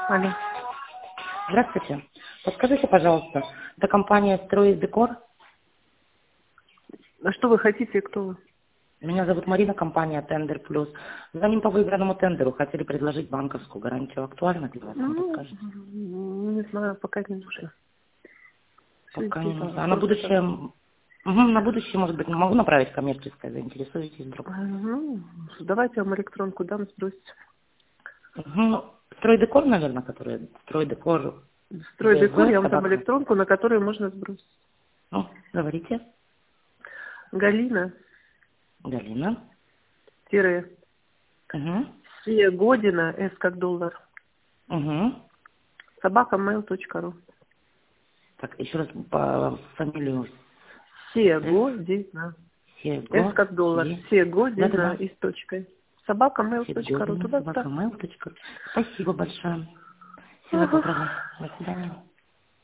Алло. Здравствуйте. Подскажите, пожалуйста, это компания «Стройдекор». А что вы хотите и кто вы? Меня зовут Марина, компания «Тендер Плюс». Звоним по выигранному тендеру. Хотели предложить банковскую гарантию. Актуально для вас, не подскажете? Не знаю, пока не нужно. Всё, Пока не идти нужно. там, А на просто будущее, там. на будущее, может быть, могу направить коммерческое, заинтересуетесь вдруг? Давайте вам электронку дам, сбросьте. «Стройдекор», наверное, который «Стройдекор» Стройдекор, я ДЗ, вам дам собака. электронку, на которую можно сбросить. Ну, говорите. Галина, Галина. тире, Угу. Сегодина, С как доллар, Угу. собака.mail.ru. Так, еще раз по фамилию. Сегодина, С Сего. как доллар, Да-да-да. Сегодина и с точкой. Собака.mail.ru, Сегодня, туда-туда. собака.mail.ru. Спасибо большое. Всего Ага. доброго. До свидания.